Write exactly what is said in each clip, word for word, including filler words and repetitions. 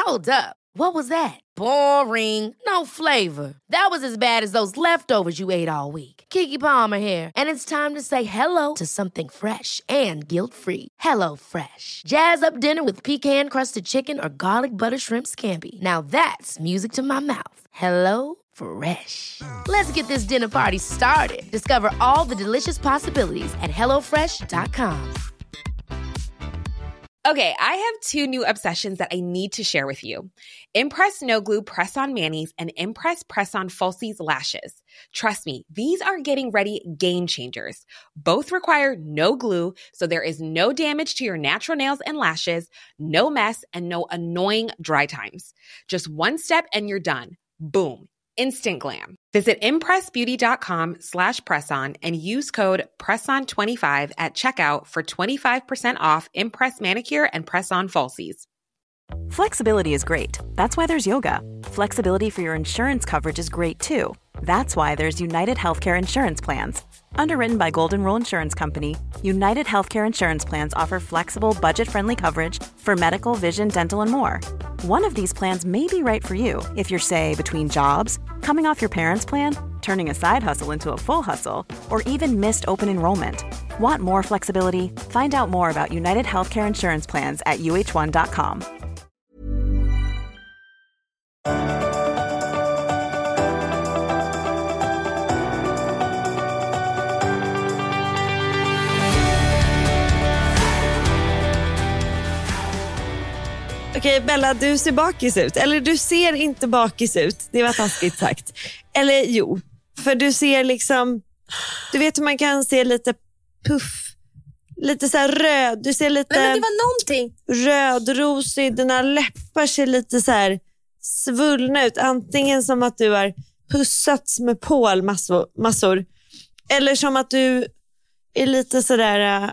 Hold up. What was that? Boring. No flavor. That was as bad as those leftovers you ate all week. Keke Palmer here, and it's time to say hello to something fresh and guilt-free. Hello Fresh. Jazz up dinner with pecan-crusted chicken or garlic butter shrimp scampi. Now that's music to my mouth. Hello Fresh. Let's get this dinner party started. Discover all the delicious possibilities at hello fresh dot com. Okay, I have two new obsessions that I need to share with you. Impress No Glue Press-On Manis and Impress Press-On Falsies Lashes. Trust me, these are getting ready game changers. Both require no glue, so there is no damage to your natural nails and lashes, no mess, and no annoying dry times. Just one step and you're done. Boom. Instant glam. Visit impressbeauty.com slash presson and use code presson twenty-five at checkout for twenty-five percent off Impress Manicure and Press-On Falsies. Flexibility is great. That's why there's yoga. Flexibility for your insurance coverage is great too. That's why there's United Healthcare Insurance Plans. Underwritten by Golden Rule Insurance Company, United Healthcare Insurance Plans offer flexible, budget-friendly coverage for medical, vision, dental, and more. One of these plans may be right for you if you're, say, between jobs, coming off your parents' plan, turning a side hustle into a full hustle, or even missed open enrollment. Want more flexibility? Find out more about United Healthcare Insurance Plans at u h one dot com. Okej, Bella, du ser bakis ut. Eller du ser inte bakis ut. Det var taskigt sagt. Eller jo, för du ser liksom... Du vet hur man kan se lite puff. Lite så här röd. Du ser lite... Men, men det var någonting. Rödrosig. Dina läppar ser lite så här svullna ut. Antingen som att du har pussats med pål massor, massor. Eller som att du är lite sådär uh,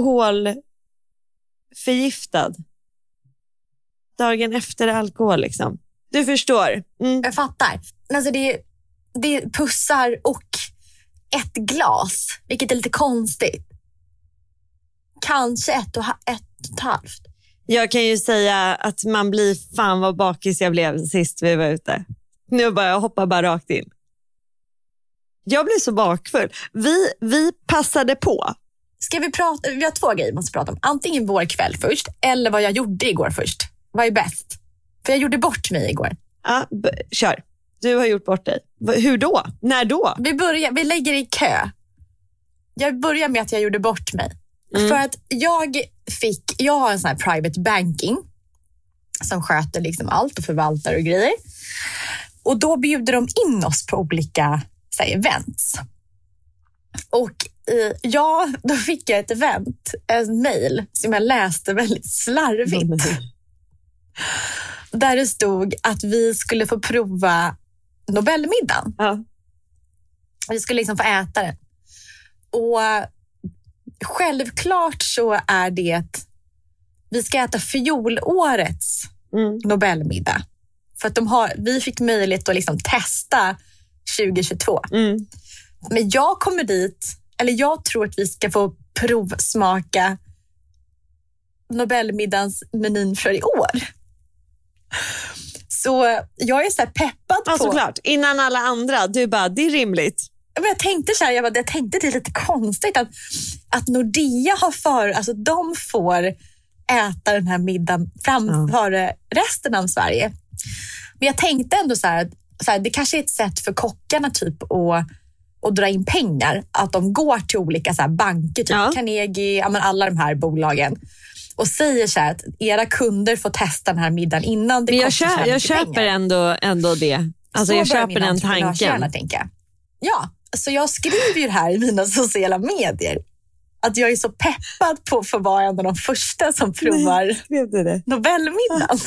alkoholförgiftad. Dagen efter alkohol liksom. Du förstår. Mm. Jag fattar. Alltså det är, det är pussar och ett glas. Vilket är lite konstigt. Kanske ett och, ett och ett halvt. Jag kan ju säga att man blir fan vad bakis jag blev sist vi var ute. Nu bara jag hoppar bara rakt in. Jag blev så bakfull. Vi, vi passade på. Ska vi prata? Vi har två grejer vi måste prata om. Antingen vår kväll först eller vad jag gjorde igår först. Vad är bäst? För jag gjorde bort mig igår. Ja, b- kör. Du har gjort bort dig. V- hur då? När då? Vi, börjar, vi lägger i kö. Jag börjar med att jag gjorde bort mig. Mm. För att jag fick... Jag har en sån här private banking som sköter liksom allt och förvaltar och grejer. Och då bjuder de in oss på olika så här, events. Och eh, ja, då fick jag ett event, en mail som jag läste väldigt slarvigt. Mm. Där det stod att vi skulle få prova Nobelmiddagen. Ja. Vi skulle liksom få äta den. Och självklart så är det vi ska äta fjolårets mm. Nobelmiddag. För att de har, vi fick möjlighet att liksom testa tjugo tjugotvå. Mm. Men jag kommer dit, eller jag tror att vi ska få provsmaka Nobelmiddagens menyn för i år. Så jag är så här peppad ja, på... såklart. Innan alla andra. Du bara, det är rimligt. Men jag tänkte så här, jag, bara, jag tänkte det är lite konstigt att, att Nordea har för... Alltså de får äta den här middagen framför ja. resten av Sverige. Men jag tänkte ändå så här, så här, det kanske är ett sätt för kockarna typ att, att dra in pengar. Att de går till olika så här banker, typ ja. Carnegie, ja, men alla de här bolagen. Och säger så här att era kunder får testa den här middagen innan det men jag kostar köper, så här jag köper ändå, ändå det. Alltså så jag köper den tanken. Tänka. Ja, så jag skriver ju här i mina sociala medier att jag är så peppad på för att vara en av de första som provar Nej, det. Nobelmiddagen.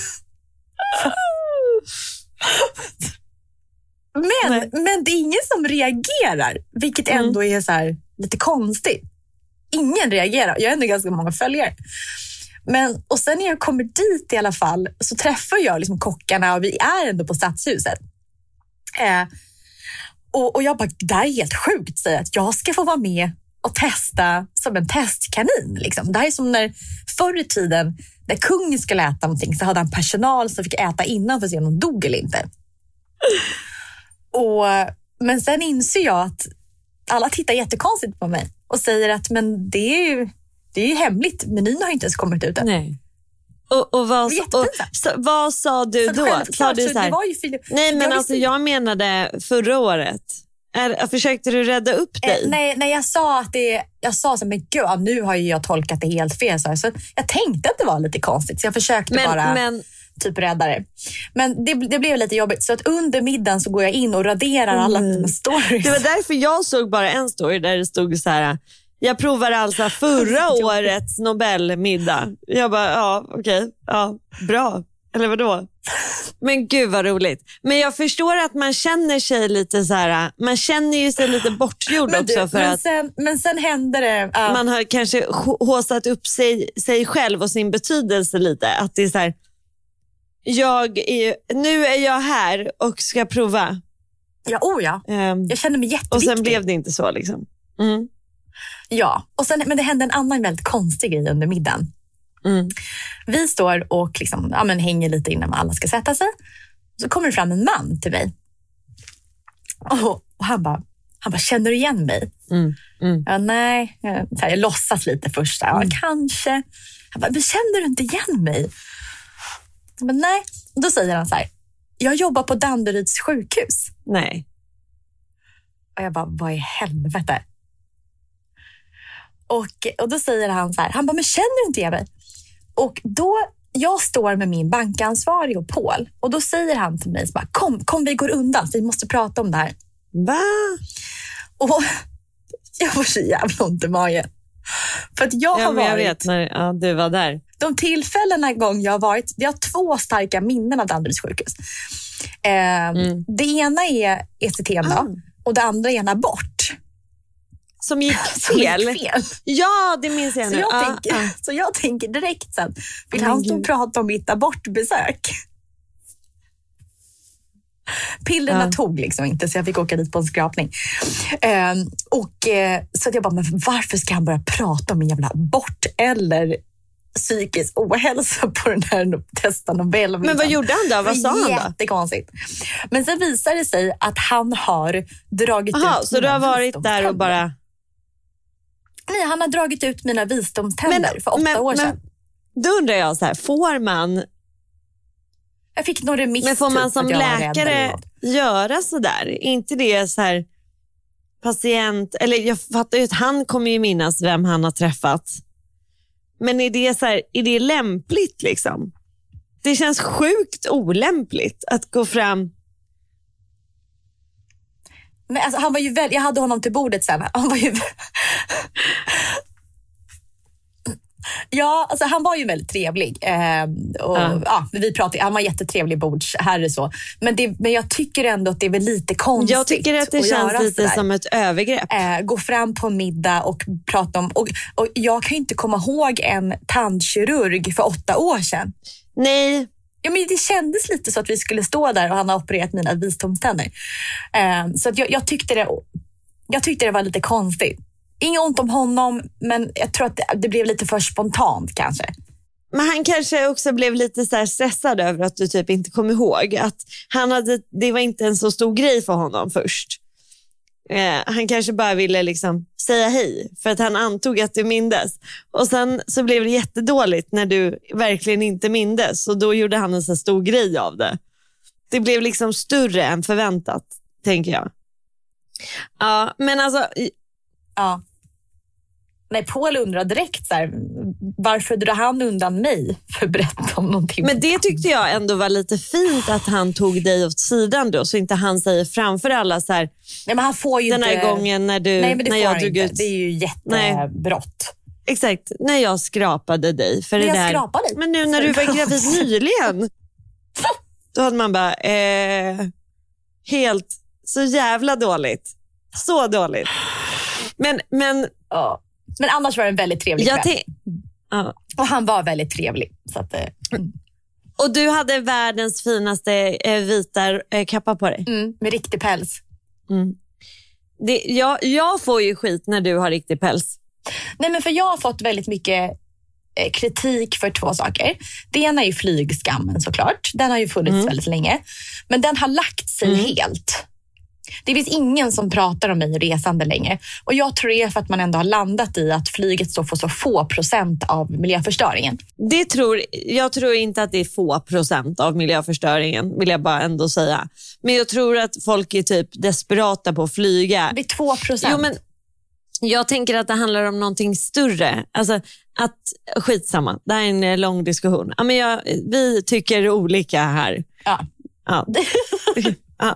men, men det är ingen som reagerar, vilket ändå är så här lite konstigt. Ingen reagerar. Jag har ändå ganska många följare. Men, och sen när jag kommer dit i alla fall så träffar jag liksom kockarna och vi är ändå på Stadshuset. Eh, och, och jag bara, det här är helt sjukt, säger att jag ska få vara med och testa som en testkanin. Liksom. Det här är som när förr i tiden när kungen skulle äta någonting så hade han personal som fick äta innan för att se om de dog eller inte. Och, men sen inser jag att alla tittar jättekonstigt på mig och säger att men det är ju, det är ju hemligt. Menyn har ju inte ens kommit ut än. Nej. Och, och, vad, och så, vad sa du så då? Sa du så här, det var ju för, nej men jag alltså jag menade förra året. Är, försökte du rädda upp dig? Eh, nej, nej, jag sa att det, jag sa så, men gud, nu har ju jag tolkat det helt fel. Så, så jag tänkte att det var lite konstigt, så jag försökte men, bara men, typ rädda det. Men det, det blev lite jobbigt, så att under middagen så går jag in och raderar alla mm. mina stories. Det var därför jag såg bara en story där det stod så här: jag provar alltså förra årets Nobelmiddag. Jag bara, ja okej, okay, ja, bra. Eller vadå? Men gud vad roligt. Men jag förstår att man känner sig lite så här, man känner ju sig lite bortgjord men du, också för men att sen, men sen händer det. Uh. Man har kanske håsat upp sig, sig själv och sin betydelse lite. Att det är så här, jag är, nu är jag här och ska prova. Ja, oh ja. Um, jag känner mig jätteviktig. Och sen blev det inte så liksom. Mm. Ja, och sen, men det hände en annan väldigt konstig grej under middagen. Mm. Vi står och liksom, ja, men hänger lite innan alla ska sätta sig. Så kommer det fram en man till mig. Och, och han bara, han bara, känner du igen mig? Mm. Mm. Ja, nej. Så här, jag låtsas lite först. Ja, mm. kanske. Han bara, men känner du inte igen mig? Men nej. Och då säger han så här, jag jobbar på Danderyds sjukhus. Nej. Och jag bara, vad i helvete? Och, och då säger han så här, han bara, men känner du inte igen mig? Och då, jag står med min bankansvarig och Paul. Och då säger han till mig, så bara, kom, kom vi går undan, vi måste prata om det här. Va? Och jag får så jävla ont i magen. För att jag ja, har men jag varit... vet när ja, du var där. De tillfällena gång jag har varit, jag har två starka minnen av Danderyds sjukhus. Eh, mm. Det ena är E C T då, ah. och det andra är en abort. Som gick fel. Som gick fel. Ja, det minns jag så nu. Jag ah, tänker, ah. Så jag tänker direkt sen, vill oh, han stå och prata om mitt abortbesök? Pillerna ja. tog liksom inte, så jag fick åka dit på en skrapning. Um, och uh, så att jag bara, men varför ska han börja prata om en jävla abort eller psykisk ohälsa på den här testa Nobel? Men vad gjorde han då? Vad sa han då? Jättekonstigt. Men sen visar det sig att han har dragit Aha, ut så du har varit där och bara... Nej, han har dragit ut mina visdomständer men, för åtta men, år sedan. Men, då undrar jag så här, får man... Jag fick någon remiss. Men får man typ som läkare göra så där? Inte det så här patient... Eller jag fattar ju att han kommer ju minnas vem han har träffat. Men är det så här, är det lämpligt liksom? Det känns sjukt olämpligt att gå fram... Men alltså, han var ju väl, jag hade honom till bordet sen. Han var ju... Ja, alltså han var ju väldigt trevlig. Eh, och, ja. Ja, vi pratade, han var jättetrevlig bordsherre så. Men, det, men jag tycker ändå att det är väl lite konstigt. Jag tycker att det att känns lite sådär. Som ett övergrepp. Eh, gå fram på en middag och prata om... Och, och jag kan ju inte komma ihåg en tandkirurg för åtta år sedan. Nej. Ja, men det kändes lite så att vi skulle stå där och han har opererat mina visdomständer. Eh, så att jag, jag, tyckte det, jag tyckte det var lite konstigt. Inget ont om honom, men jag tror att det, det blev lite för spontant kanske. Men han kanske också blev lite så här stressad över att du typ inte kom ihåg. Att han hade, det var inte en så stor grej för honom först. Eh, han kanske bara ville liksom säga hej för att han antog att du mindes. Och sen så blev det jättedåligt när du verkligen inte mindes. Och då gjorde han en så stor grej av det. Det blev liksom större än förväntat, tänker jag. Ja, men alltså... Ja. Nej, Paul undrar direkt så här, varför drar han undan mig för att berätta om någonting. Men det tyckte jag ändå var lite fint att han tog dig åt sidan då, så inte han säger framför alla så här. Nej, men han får ju den här inte... gången när du Nej, men det när får jag han drog inte. ut. Det är ju jättebrott. Exakt, när jag skrapade dig för när det jag där. Skrapade dig. Men nu när du var gravid nyligen. Då hade man bara eh, helt så jävla dåligt. Så dåligt. Men men ja. Men annars var det en väldigt trevlig kväll. Te- ja. Och han var väldigt trevlig. Så att, eh. Och du hade världens finaste eh, vita eh, kappa på dig. Mm, med riktig päls. Mm. Det, jag, jag får ju skit när du har riktig päls. Nej, men för jag har fått väldigt mycket eh, kritik för två saker. Det ena är ju flygskammen såklart. Den har ju funnits mm. väldigt länge. Men den har lagt sig mm. helt. Det finns ingen som pratar om mig resande längre. Och jag tror det är för att man ändå har landat i att flyget står för så få procent av miljöförstöringen. Det tror, jag tror inte att det är få procent av miljöförstöringen, vill jag bara ändå säga. Men jag tror att folk är typ desperata på att flyga. Det är två procent. Jo, men jag tänker att det handlar om någonting större. Alltså att, skitsamma, det här är en lång diskussion. Ja, men jag, vi tycker olika här. Ja. Ja. Ja.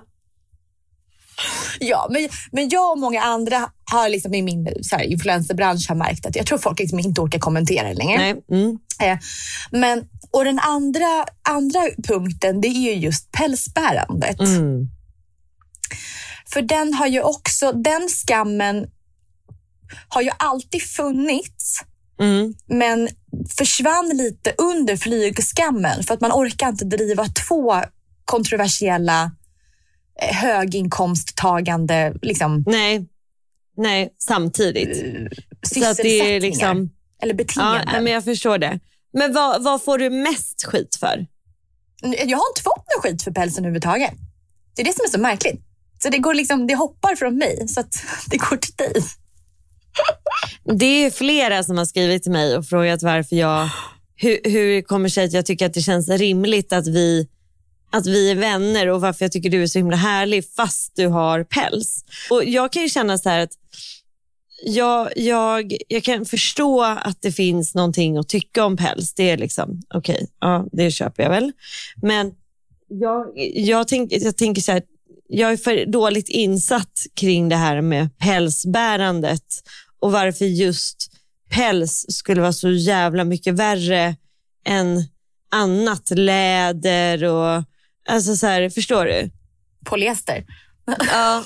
Ja, men, men jag och många andra har liksom i min så här, influencerbransch har märkt att jag tror folk liksom inte orkar kommentera det längre. Nej. Mm. Eh, men, och den andra, andra punkten, det är ju just pälsbärandet. Mm. För den har ju också, den skammen har ju alltid funnits, mm. men försvann lite under flygskammen för att man orkar inte driva två kontroversiella höginkomsttagande liksom, nej, nej, samtidigt. Så att det är liksom, eller beteenden. Ja, men jag förstår det. Men vad, vad får du mest skit för? Jag har inte fått någon skit för pälsen överhuvudtaget. Det är det som är så märkligt. Så det går liksom, det hoppar från mig så att det går till dig. Det är flera som har skrivit till mig och frågat varför jag, hur, hur det kommer sig att jag tycker att det känns rimligt att vi att vi är vänner och varför jag tycker du är så himla härlig fast du har päls. Och jag kan ju känna så här att jag, jag, jag kan förstå att det finns någonting att tycka om päls. Det är liksom, okej, okay, ja, det köper jag väl. Men jag, jag, tänk, jag tänker så här, jag är för dåligt insatt kring det här med pälsbärandet och varför just päls skulle vara så jävla mycket värre än annat läder och alltså så här, förstår du? Polyester. Ja.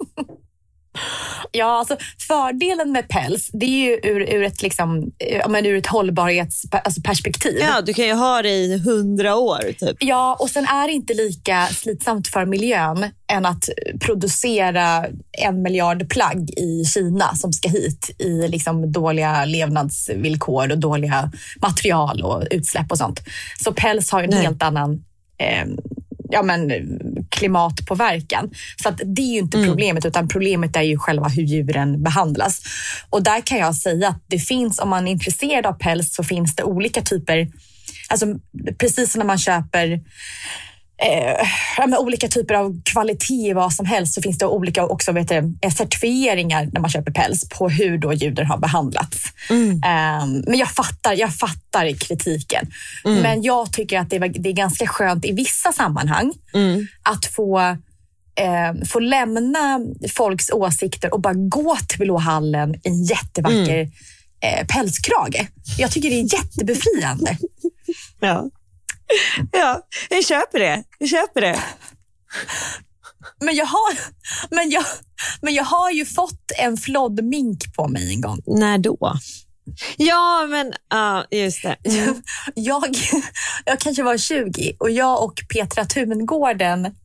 Ja, alltså fördelen med päls, det är ju ur, ur ett liksom, ja, men ur ett hållbarhetsperspektiv. Ja, du kan ju ha det i hundra år typ. Ja, och sen är det inte lika slitsamt för miljön än att producera en miljard plagg i Kina som ska hit i liksom dåliga levnadsvillkor och dåliga material och utsläpp och sånt. Så päls har en Nej. helt annan eh, ja, men, klimatpåverkan. Så att det är ju inte mm. problemet, utan problemet är ju själva hur djuren behandlas. Och där kan jag säga att det finns, om man är intresserad av päls så finns det olika typer, alltså precis som när man köper eh, ja, men olika typer av kvalitet i vad som helst, så finns det olika också, vet du, certifieringar när man köper päls på hur då djuren har behandlats. Mm. Um, men jag fattar, jag fattar kritiken. Mm. Men jag tycker att det är, det är ganska skönt i vissa sammanhang mm. att få, eh, få lämna folks åsikter och bara gå till Blå hallen i en jättevacker mm. eh, pälskrage. Jag tycker det är jättebefriande. Ja. Ja, jag köper det. Jag köper det. Men jag har, men jag, men jag har ju fått en floddmink på mig en gång. När då? Ja, men ja, uh, just det. Mm. Jag, jag kanske var tjugo och jag och Petra Tungården,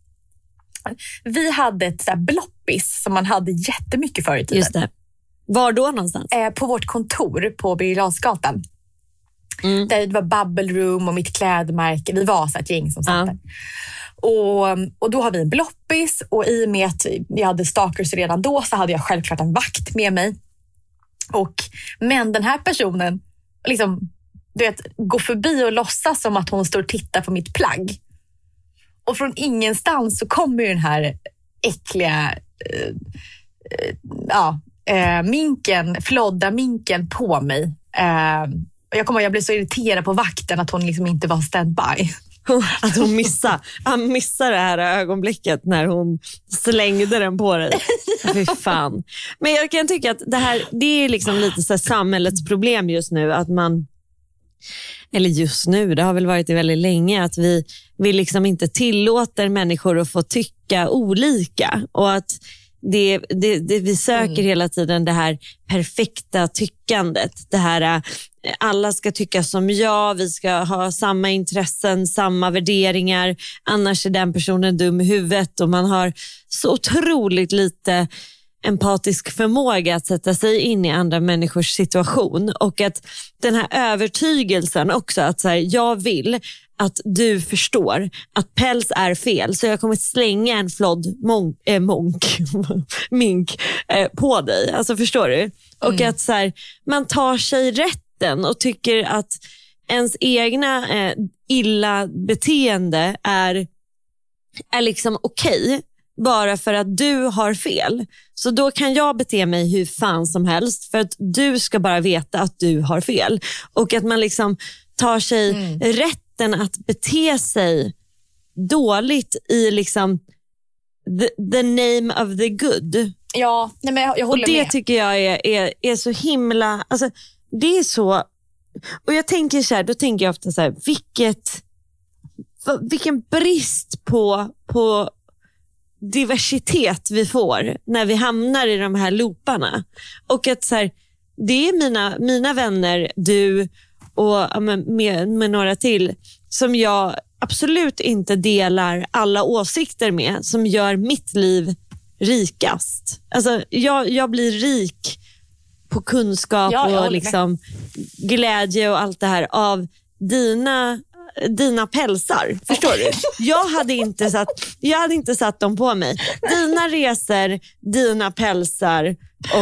vi hade ett så här bloppis som man hade jättemycket förr i tiden. Just det. Var då någonstans? Eh, på vårt kontor på Birger Jarlsgatan. Mm. Där det var Bubble Room och mitt klädmärke. Vi var så ett gäng som satt ja. där. Och, och då har vi en bloppis, och i och med att jag hade stalkers redan då så hade jag självklart en vakt med mig. Och, men den här personen liksom, du vet, går förbi och låtsas som att hon står och tittar på mitt plagg. Och från ingenstans så kommer ju den här äckliga eh, eh, ja, eh, minken, flodda minken på mig. Eh, Jag kommer jag blev så irriterad på vakten att hon liksom inte var standby. Att hon missade, han missade det här ögonblicket när hon slängde den på dig. Fy fan. Men jag kan tycka att det här, det är liksom lite så här samhällets problem just nu, att man, eller just nu, det har väl varit det väldigt länge, att vi, vi liksom inte tillåter människor att få tycka olika, och att Det, det, det, vi söker mm. hela tiden det här perfekta tyckandet. Det här, alla ska tycka som jag, vi ska ha samma intressen, samma värderingar, annars är den personen dum i huvudet. Och man har så otroligt lite empatisk förmåga att sätta sig in i andra människors situation, och att den här övertygelsen också att så här, jag vill att du förstår att päls är fel, så jag kommer slänga en flodd monk, äh, monk, mink äh, på dig. Alltså förstår du? Och mm. att så här, man tar sig rätten och tycker att ens egna äh, illa beteende är, är liksom okej. Okay. Bara för att du har fel. Så då kan jag bete mig hur fan som helst för att du ska bara veta att du har fel. Och att man liksom tar sig mm. rätten att bete sig dåligt i liksom the, the name of the good. Ja, nej men jag, jag håller med. Och det med. tycker jag är, är, är så himla... Alltså, det är så... Och jag tänker så här, då tänker jag ofta så här, vilket... Vilken brist på... på diversitet vi får när vi hamnar i de här looparna. Och att så här, det är mina, mina vänner, du och ja, med, med några till som jag absolut inte delar alla åsikter med, som gör mitt liv rikast. Alltså jag, jag blir rik på kunskap ja, och liksom glädje och allt det här av dina dina pälsar, förstår du? Jag hade inte satt, jag hade inte satt dem på mig. Dina resor, dina pälsar och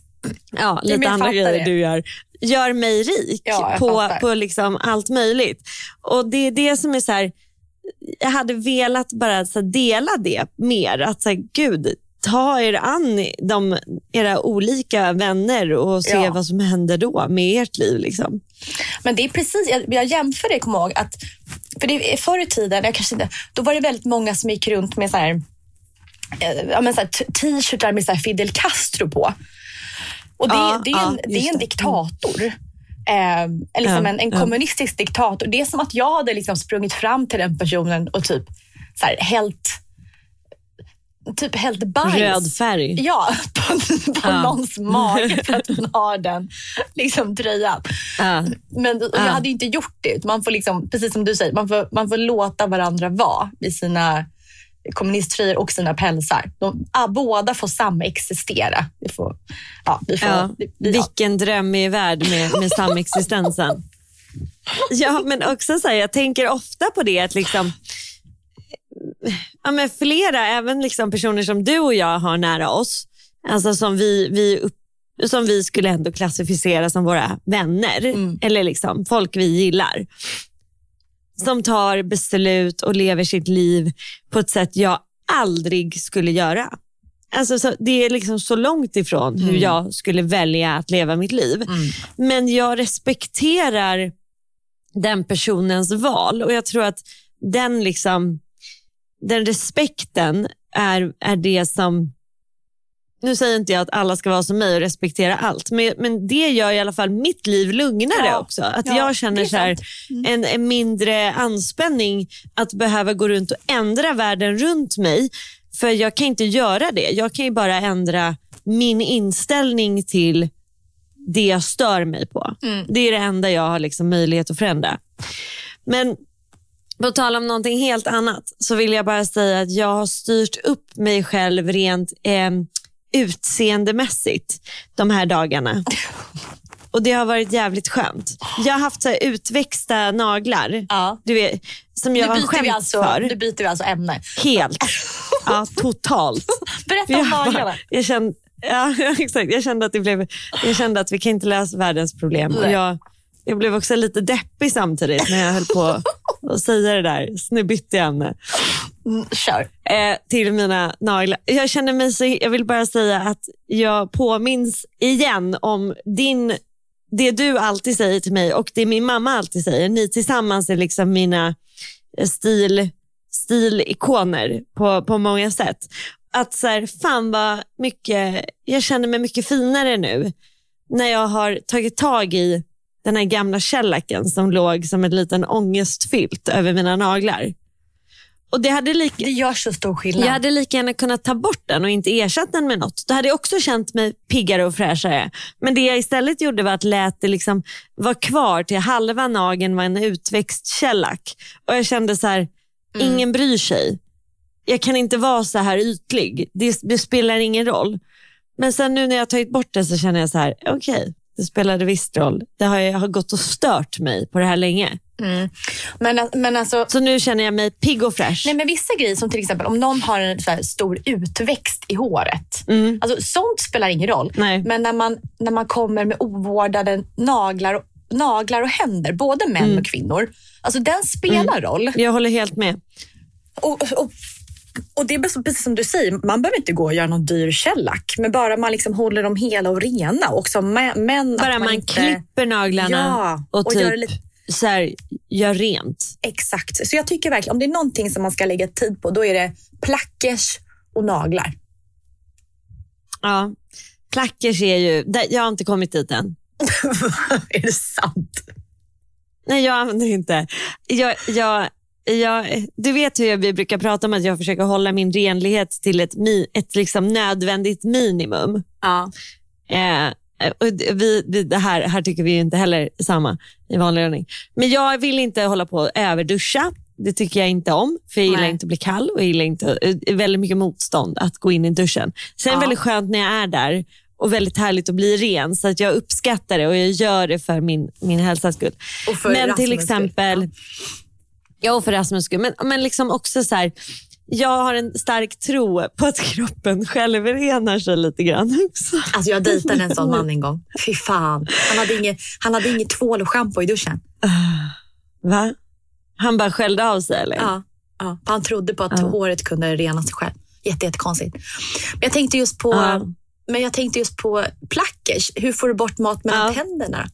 ja, lite andra grejer det. Du gör gör mig rik ja, på, på liksom allt möjligt. Och det är det som är så här, jag hade velat bara så dela det mer, att så här, gud, ta er an de, era olika vänner och se ja. vad som händer då med ert liv liksom. Men det är precis, jag, jag jämför det, kom ihåg att för det, förr i tiden, jag kanske inte, då var det väldigt många som gick runt med så här, ja, men så här t-shirtar med så här Fidel Castro på. Och det, ja, det, är, en, ja, det är en diktator. Eh, eller liksom ja, en, en ja. kommunistisk diktator. Det är som att jag hade liksom sprungit fram till den personen och typ så här, helt typ helt bajs. Röd färg. Ja, på, på ja. någons mage för att man har den liksom tröjan. Ja. Men jag ja. hade inte gjort det. Man får liksom, precis som du säger, man får, man får låta varandra vara i sina kommunisttröjor och sina pälsar. De, ja, båda får samexistera. Vi får, ja, vi får, ja. vi, vi, Vilken ja. drömmig värld med, med samexistensen. Ja, men också så här, jag tänker ofta på det att liksom ja, men flera, även liksom personer som du och jag har nära oss, alltså som vi, vi, upp, som vi skulle ändå klassificera som våra vänner, mm. eller liksom folk vi gillar, som tar beslut och lever sitt liv på ett sätt jag aldrig skulle göra. Alltså, så, det är liksom så långt ifrån mm. hur jag skulle välja att leva mitt liv. Mm. Men jag respekterar den personens val, och jag tror att den liksom den respekten är, är det som, nu säger inte jag att alla ska vara som mig och respektera allt, men, men det gör i alla fall mitt liv lugnare ja. också. Att ja, jag känner så här, mm. en, en mindre anspänning att behöva gå runt och ändra världen runt mig, för jag kan inte göra det. Jag kan ju bara ändra min inställning till det jag stör mig på. Mm. Det är det enda jag har liksom möjlighet att förändra. Men på tal om någonting helt annat så vill jag bara säga att jag har styrt upp mig själv rent eh, utseendemässigt de här dagarna. Och det har varit jävligt skönt. Jag har haft så här utväxta naglar. Ja. Du vet, som jag har skämt alltså, för. Nu byter vi alltså ämne. Helt. Ja, totalt. Berätta om naglarna. Jag kände, ja, exakt. Jag kände att det blev, jag kände att vi kan inte lösa världens problem. Och jag, jag blev också lite deppig samtidigt när jag höll på att säga det där. Så nu bytte jag ämne. Mm, kör. Eh, till mina naglar. Jag känner mig så, jag vill bara säga att jag påminns igen om din, det du alltid säger till mig och det min mamma alltid säger. Ni tillsammans är liksom mina stil, stilikoner på, på många sätt. Att så här, fan vad mycket, jag känner mig mycket finare nu när jag har tagit tag i den här gamla källaken som låg som en liten ångestfilt över mina naglar. Och det, hade lika, det gör så stor skillnad. Jag hade lika gärna kunnat ta bort den och inte ersätta den med något. Då hade jag också känt mig piggare och fräschare. Men det jag istället gjorde var att lät det liksom vara kvar till halva nageln var en utväxt källak. Och jag kände så här, mm. ingen bryr sig. Jag kan inte vara så här ytlig. Det, det spelar ingen roll. Men sen nu när jag har tagit bort det så känner jag så här, okej, okay, det spelade visst roll. Det har, jag har gått och stört mig på det här länge. Mm. Men, men alltså, så nu känner jag mig pigg och fräsch. Nej, men vissa grejer som till exempel om någon har en så här stor utväxt i håret. Mm. Alltså, sånt spelar ingen roll. Nej. Men när man, när man kommer med ovårdade naglar och, naglar och händer, både män mm. och kvinnor. Alltså den spelar mm. roll. Jag håller helt med. Och, och, och det är precis som du säger, man behöver inte gå och göra någon dyr källack. Men bara man liksom håller dem hela och rena. Och som män, bara att man, man inte, klipper naglarna ja, och, och typ gör, lite, så här, gör rent. Exakt. Så jag tycker verkligen, om det är någonting som man ska lägga tid på, då är det plackers och naglar. Ja, plackers är ju, jag har inte kommit dit än. Är det sant? Nej, jag använder inte. Jag, jag, jag, du vet hur jag, vi brukar prata om att jag försöker hålla min renlighet till ett, ett liksom nödvändigt minimum. Ja. Eh, och vi, vi, det här, här tycker vi inte heller samma i vanlig ordning. Men jag vill inte hålla på att överduscha. Det tycker jag inte om. För jag gillar Nej. inte att bli kall och jag gillar inte, äh, väldigt mycket motstånd att gå in i duschen. Sen är det ja. väldigt skönt när jag är där. Och väldigt härligt att bli ren. Så att jag uppskattar det och jag gör det för min, min hälsas skull. Och för men Rasmus till exempel... skull. Ja, och för Rasmus skull. Men, men liksom också så här... Jag har en stark tro på att kroppen själv renar sig lite grann också. Alltså jag dejtade en sån man en gång. Fy fan. Han hade inget, han hade inget tvål och shampoo i duschen. Uh, va? Han bara skällde av sig eller? Ja. ja. Han trodde på att uh. håret kunde rena sig själv. Jätte, jättekonstigt. Men jag tänkte just på... Uh. Men jag tänkte just på plackers. Hur får du bort mat mellan ja. tänderna?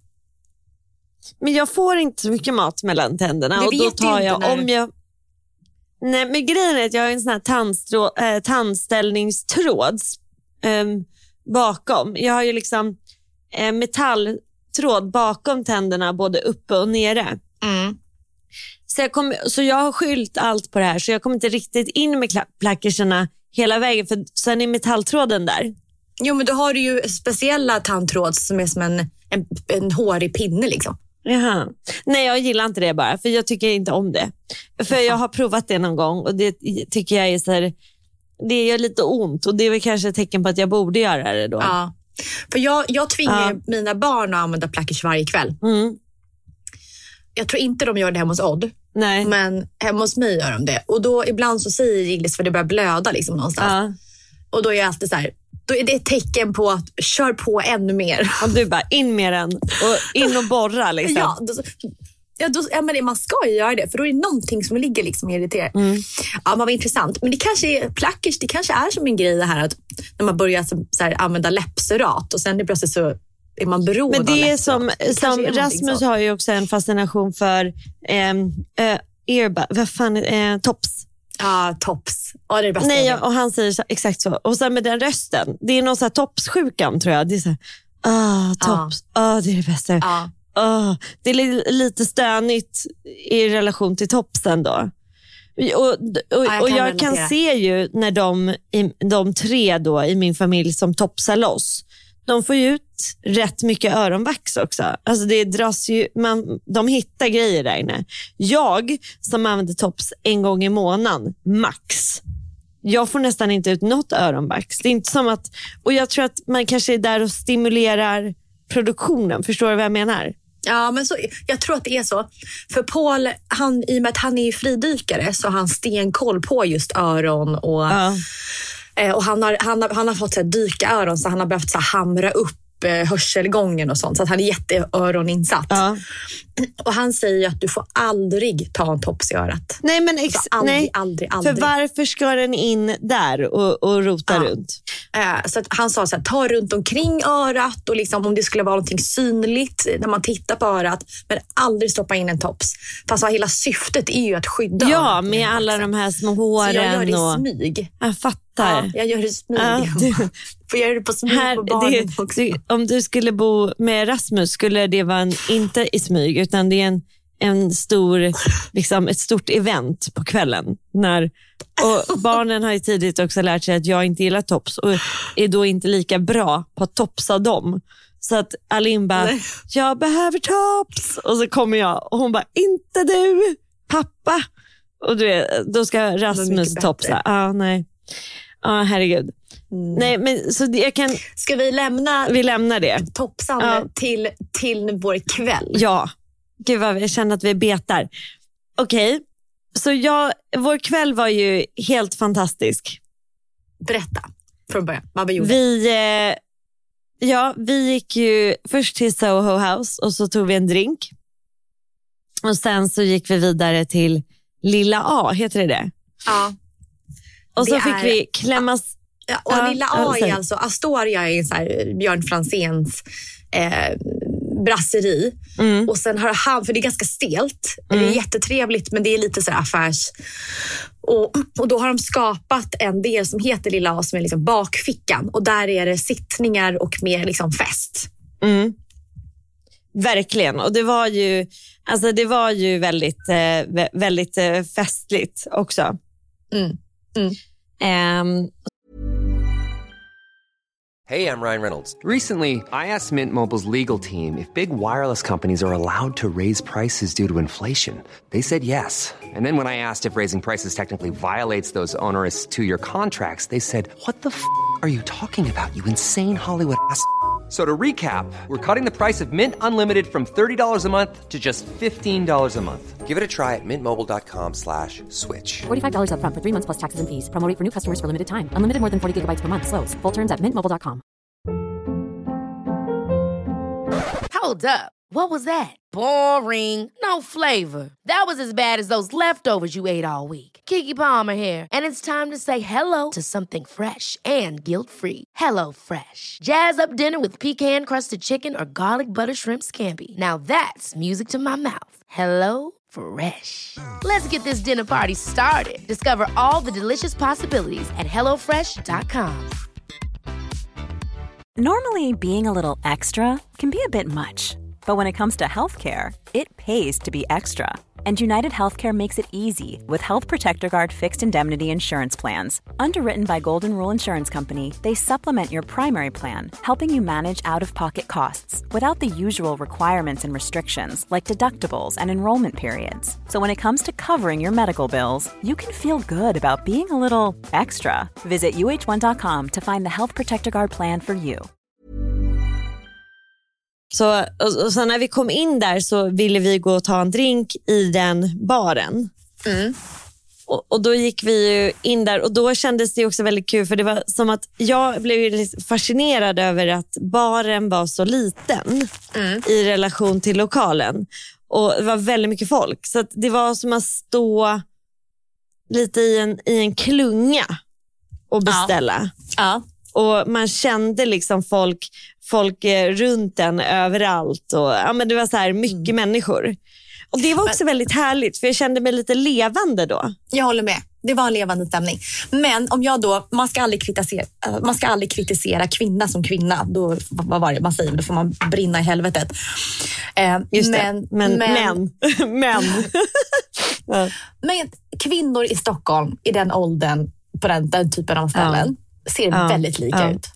Men jag får inte så mycket mat mellan tänderna. Det och då vet tar inte jag när... om jag... Nej, men grejen är att jag har en sån här tandstrå... äh, tandställningstråd äh, bakom. Jag har ju liksom äh, metalltråd bakom tänderna både uppe och nere. Mm. Så, jag kom, så jag har skylt allt på det här så jag kommer inte riktigt in med plackerserna hela vägen för sen är metalltråden där. Jo, men då har du ju speciella tandtråd som är som en, en, en hårig pinne liksom. Jaha. Nej, jag gillar inte det bara. För jag tycker inte om det. För jag har provat det någon gång. Och det tycker jag är så här, det gör lite ont. Och det är väl kanske ett tecken på att jag borde göra det då. Ja. För jag, jag tvingar ja. mina barn att använda plackers varje kväll. Mm. Jag tror inte de gör det hemma hos Odd. Nej. Men hemma hos mig gör de det. Och då ibland så säger Gillis för det börjar blöda liksom någonstans. Ja. Och då är jag alltid så här... Då är det ett tecken på att kör på ännu mer. Och du bara in med den och in och borra liksom. Ja, då, ja, då, ja men det, man ska ju göra det. För då är det någonting som ligger liksom och irriterar. Mm. Ja, vad intressant. Men det kanske är plackers, det kanske är som en grej det här att när man börjar så, så här, använda läppserat och sen är plötsligt så är man beroende av Men det är läppserat. som, det som är Rasmus har ju också en fascination för ähm, äh, earbud, vad fan, äh, tops. Ja, tops. Ja, det är det bästa. Nej, och han säger så, exakt så. Och sen med den rösten, det är någon så här topssjukan tror jag. Det är så här, ah, tops, ah, det är det bästa. Ja. Ah, det är li- lite stönigt i relation till topsen då. Och, och, ja, jag och kan jag kan se ju när de, de tre då i min familj som topsar loss, de får ju ut rätt mycket öronvax också. Alltså det dras ju, man, de hittar grejer där inne. Jag som använder tops en gång i månaden, max. Jag får nästan inte ut något öronvax. Det är inte som att, och jag tror att man kanske är där och stimulerar produktionen. Förstår du vad jag menar? Ja, men så, jag tror att det är så. För Paul, han, i och med att han är fridykare så har han stenkoll på just öron och... Ja. Och han har, han har, han har fått så här, dyka öron så han har behövt så här, hamra upp eh, hörselgången och sånt. Så att han är jätteöroninsatt. Ja. Och han säger att du får aldrig ta en tops i örat. Nej, men ex- aldrig, nej. aldrig, aldrig. För varför ska den in där och, och rota ja. runt? Eh, så att han sa så här, ta runt omkring örat och liksom, om det skulle vara någonting synligt när man tittar på örat. Men aldrig stoppa in en tops. Fast hela syftet är ju att skydda Ja, örat, med alla de här små håren. Så jag gör det i och... smyg. Jag fattar. Ja, jag gör det i smyg. Ja, du... Får jag göra det på smyg här, på barnen det, också. det, om du skulle bo med Rasmus skulle det vara en, inte i smyg utan det är en, en stor, liksom ett stort event på kvällen. När, och barnen har ju tidigt också lärt sig att jag inte gillar tops och är då inte lika bra på att topsa dem. Så att Alin bara, nej. Jag behöver tops. Och så kommer jag och hon bara, inte du, pappa. Och du vet, då ska Rasmus topsa. Ja, ah, nej. Ja, ah, herregud. Mm. Nej, men så jag kan... Ska vi lämna vi lämnar det. Topsan ja. till, till vår kväll? Ja, gud vad jag känner att vi betar. Okej, okay. Så jag, vår kväll var ju helt fantastisk. Berätta från början, vad vi gjorde. Vi, eh, ja, vi gick ju först till Soho House och så tog vi en drink. Och sen så gick vi vidare till Lilla A, heter det det? Ja. Och så det fick är, vi klämmas... Ja, och ja, Lilla A är alltså, Astoria är så här Björn Franzéns eh, brasseri. Mm. Och sen har han, för det är ganska stelt, mm. det är jättetrevligt men det är lite så här affärs. Och, och då har de skapat en del som heter Lilla A som är liksom bakfickan. Och där är det sittningar och mer liksom fest. Mm. Verkligen, och det var ju alltså det var ju väldigt eh, väldigt eh, festligt också. Mm. Mm. Um, Hey, I'm Ryan Reynolds. Recently, I asked Mint Mobile's legal team if big wireless companies are allowed to raise prices due to inflation. They said yes. And then when I asked if raising prices technically violates those onerous two-year contracts, they said, "What the f*** are you talking about, you insane Hollywood ass?" So to recap, we're cutting the price of Mint Unlimited from thirty dollars a month to just fifteen dollars a month. Give it a try at mintmobile.com slash switch. forty-five dollars up front for three months plus taxes and fees. Promo rate for new customers for limited time. Unlimited more than forty gigabytes per month. Slows full terms at mint mobile dot com. Hold up. What was that? Boring. No flavor. That was as bad as those leftovers you ate all week. Keke Palmer here, and it's time to say hello to something fresh and guilt-free. Hello Fresh. Jazz up dinner with pecan-crusted chicken or garlic butter shrimp scampi. Now that's music to my mouth. Hello Fresh. Let's get this dinner party started. Discover all the delicious possibilities at hello fresh dot com. Normally, being a little extra can be a bit much. But when it comes to healthcare, it pays to be extra. And United Healthcare makes it easy with Health Protector Guard fixed indemnity insurance plans. Underwritten by Golden Rule Insurance Company, they supplement your primary plan, helping you manage out-of-pocket costs without the usual requirements and restrictions like deductibles and enrollment periods. So when it comes to covering your medical bills, you can feel good about being a little extra. Visit U H one dot com to find the Health Protector Guard plan for you. Så, och, och sen när vi kom in där så ville vi gå och ta en drink i den baren. Mm. Och, och då gick vi ju in där och då kändes det också väldigt kul för det var som att jag blev fascinerad över att baren var så liten mm. i relation till lokalen. Och det var väldigt mycket folk. Så att det var som att stå lite i en, i en klunga och beställa. Ja. Ja. Och man kände liksom folk folk runt den överallt och ja, men det var så här mycket mm. människor. Och det var också men, väldigt härligt för jag kände mig lite levande då. Jag håller med. Det var en levande stämning. Men om jag då, man ska aldrig kritisera, man ska aldrig kritisera kvinna som kvinna. Då, vad var det man säger? Då får man brinna i helvetet. Eh, Just men, det. Men, men, men. men. ja. Men kvinnor i Stockholm i den åldern på den, den typen av ställen ja. ser ja. väldigt lika ja. ut.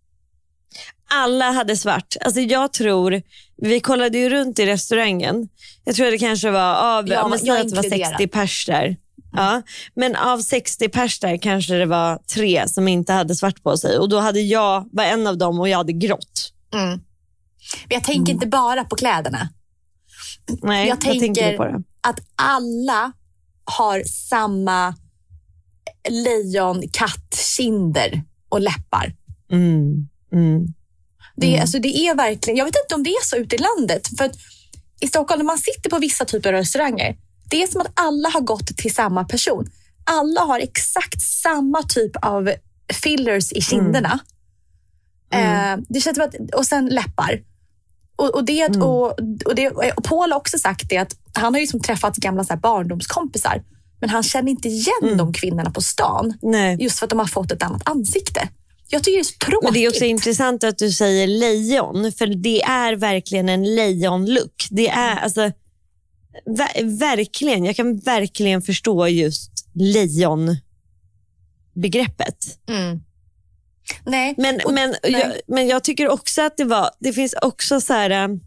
Alla hade svart. Alltså jag tror, vi kollade ju runt i restaurangen. Jag tror det kanske var av, ja, man säger att det var sextio pers där. Mm. Ja, men av sextio pers där kanske det var tre som inte hade svart på sig. Och då hade jag, var en av dem och jag hade grått. Mm. Men jag tänker mm. inte bara på kläderna. Nej, jag tänker, tänker på det? Att alla har samma lejon, katt, kinder och läppar. Mm. Mm. Det, är, mm. alltså det är verkligen, jag vet inte om det är så ute i landet. För att i Stockholm när man sitter på vissa typer av restauranger, det är som att alla har gått till samma person. Alla har exakt samma typ av fillers i kinderna. Mm. Eh, det känns som att, och sen läppar. Och, och, det, mm. och, och, det, och Paul har också sagt det att han har ju liksom träffat gamla så här barndomskompisar. Men han känner inte igen mm. de kvinnorna på stan. Nej. Just för att de har fått ett annat ansikte. Jag tycker det är så tråkigt. Men det är också intressant att du säger lejon. För det är verkligen en lejonlook. Det är alltså ver- verkligen, jag kan verkligen förstå just lejonbegreppet. Mm. Nej. Men, och, men, nej. Jag, men jag tycker också att det var, det finns också så här, äh,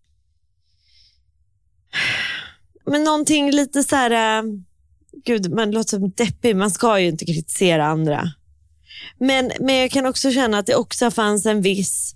men någonting lite så här, äh, gud, man låter som deppig, man ska ju inte kritisera andra. Men, men jag kan också känna att det också fanns en viss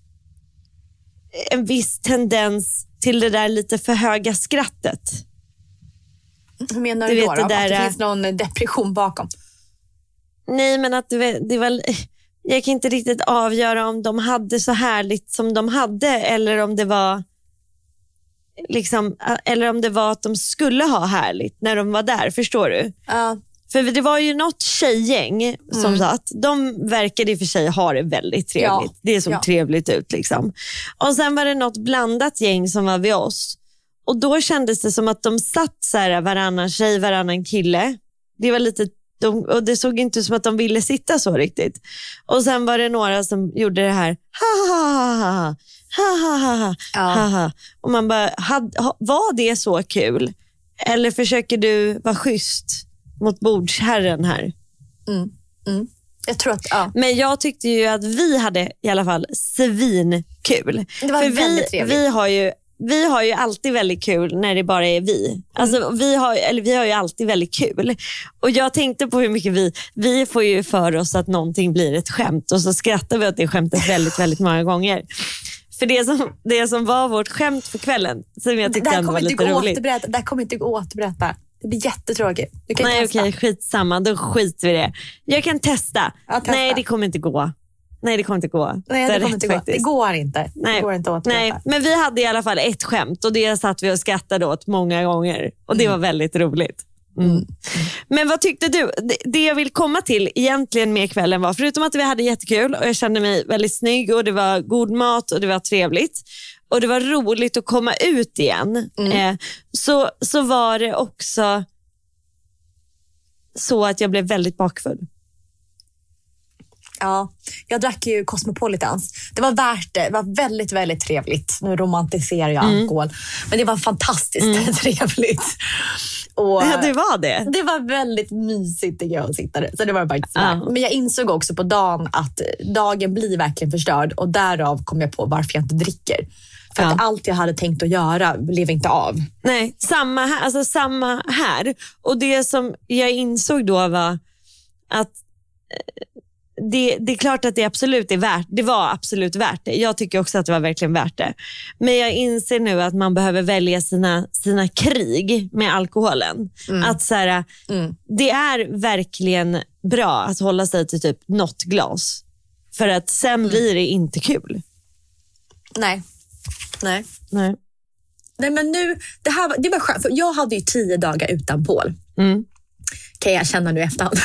en viss tendens till det där lite för höga skrattet. Hur menar du, du då? vet, då? Det där, att det finns någon depression bakom? Nej, men att det, det var... Jag kan inte riktigt avgöra om de hade så härligt som de hade eller om det var liksom, eller om det var att de skulle ha härligt när de var där, förstår du? Ja. Uh. För det var ju något tjejgäng som mm. satt. De verkade i och för sig ha det väldigt trevligt. Ja. Det såg ja. trevligt ut liksom. Och sen var det något blandat gäng som var vid oss. Och då kändes det som att de satt så här varannan tjej, varannan kille. Det var lite, de, och det såg inte ut som att de ville sitta så riktigt. Och sen var det några som gjorde det här. Ha ha ha ha. Ha ha ha. Ja. Ha, ha. Och man bara, had, var det så kul? Eller försöker du vara schysst mot bordsherren här? Mm, mm. Jag tror att, ja. Men jag tyckte ju att vi hade i alla fall svinkul. Det var För väldigt vi, trevligt. Vi har ju Vi har ju alltid väldigt kul när det bara är vi. Mm. Alltså vi har, eller vi har ju alltid väldigt kul. Och jag tänkte på hur mycket vi Vi får ju för oss att någonting blir ett skämt. Och så skrattar vi åt det skämtet väldigt, väldigt många gånger. För det som, det som var vårt skämt för kvällen, som jag tyckte ändå var lite roligt. Det här kommer inte gå att återberätta. Det blir jättetråkigt. Du kan Nej testa. okej, skitsamma. Då skiter vi det. Jag kan testa. Ja, testa. Nej, det kommer inte gå. Nej, det kommer inte gå. Nej, det, det kommer inte gå. Det går inte. Nej. Det går inte att Nej, men vi hade i alla fall ett skämt. Och det satt vi och skrattade åt många gånger. Och det mm. var väldigt roligt. Mm. Mm. Men vad tyckte du? Det, det jag vill komma till egentligen med kvällen var, förutom att vi hade jättekul och jag kände mig väldigt snygg och det var god mat och det var trevligt och det var roligt att komma ut igen. Mm. Eh, så, så var det också så att jag blev väldigt bakfull. Ja, jag drack ju Cosmopolitans. Det var värt det. Det var väldigt, väldigt trevligt. Nu romantiserar jag mm. alkohol. Men det var fantastiskt mm. trevligt. Och ja, det var det. Det var väldigt mysigt tycker jag att sitta där. Så det var faktiskt värt. Ja. Men jag insåg också på dagen att dagen blir verkligen förstörd. Och därav kom jag på varför jag inte dricker. För ja. att allt jag hade tänkt att göra blev inte av. Nej, samma här. Alltså samma här. Och det som jag insåg då var att Det, det är klart att det absolut är värt. Det var absolut värt det. Jag tycker också att det var verkligen värt det. Men jag inser nu att man behöver välja sina, sina krig med alkoholen. Mm. Att så här, mm. det är verkligen bra att hålla sig till typ något glas. För att sen mm. blir det inte kul. Nej. Nej. Nej. Nej men nu, det här det var skönt. För jag hade ju tio dagar utan Paul. Mm. Kan jag känna nu efterhand.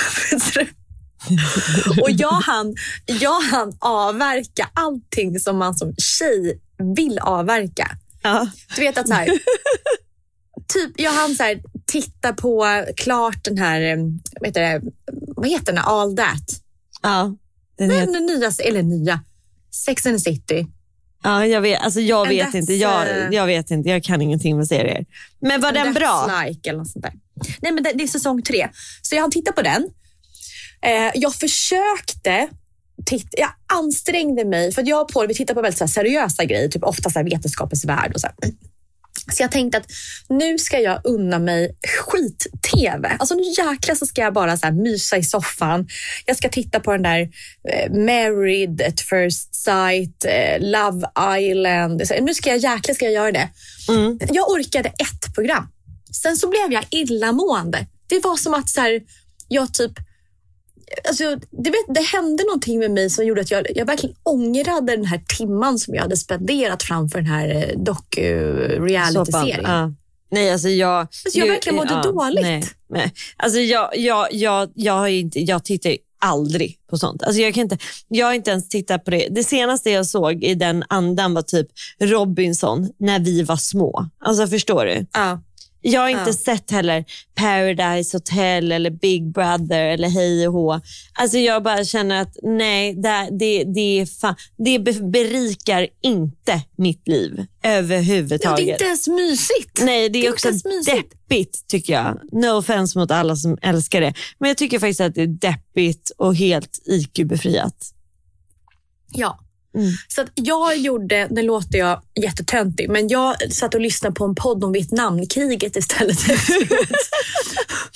Och jag hann, jag hann avverka allting som man som tjej vill avverka. Ja. Du vet att så här, typ jag hann så här, titta på klart den här, vad heter det, vad heter den, All That. Ja. Den, heter... den nya, eller nya, Sex and the City. Ja, jag vet, alltså jag vet inte. Jag, jag vet inte, jag kan ingenting med serier. Men var den bra? Like eller något sånt där. Nej men det, det är säsong tre. Så jag hann titta på den. Eh, jag försökte titta, jag ansträngde mig för att jag och Paul, vi tittar på väldigt så här seriösa grejer, typ ofta så här vetenskapens värld och så här. Så jag tänkte att nu ska jag unna mig skit-tv. Alltså nu jäkla så ska jag bara så här mysa i soffan. Jag ska titta på den där eh, Married at First Sight, eh, Love Island. Så nu ska jag jäkla ska jag göra det. Mm. Jag orkade ett program. Sen så blev jag illamående. Det var som att så här, jag typ Alltså, det, vet, det hände någonting med mig som gjorde att jag, jag verkligen ångrade den här timman som jag hade spenderat framför den här docu-reality-serien. Ja. Nej, alltså jag... Alltså, jag ju, verkligen mådde ja, dåligt. Nej, nej. Alltså jag, jag, jag, jag, har inte, jag tittar aldrig på sånt. Alltså jag, kan inte, jag har inte ens tittat på det. Det senaste jag såg i den andan var typ Robinson när vi var små. Alltså förstår du? Ja. Jag har inte ja. sett heller Paradise Hotel eller Big Brother eller Hej och Hå. Alltså jag bara känner att nej, det, det, det, fan, det berikar inte mitt liv överhuvudtaget. Ja, det är inte ens mysigt. Nej, det är, det är också deppigt tycker jag. No offense mot alla som älskar det. Men jag tycker faktiskt att det är deppigt och helt I Q-befriat. Ja. Mm. Så att jag gjorde, nu låter jag jättetöntig, men jag satt och lyssnade på en podd om Vietnamkriget istället.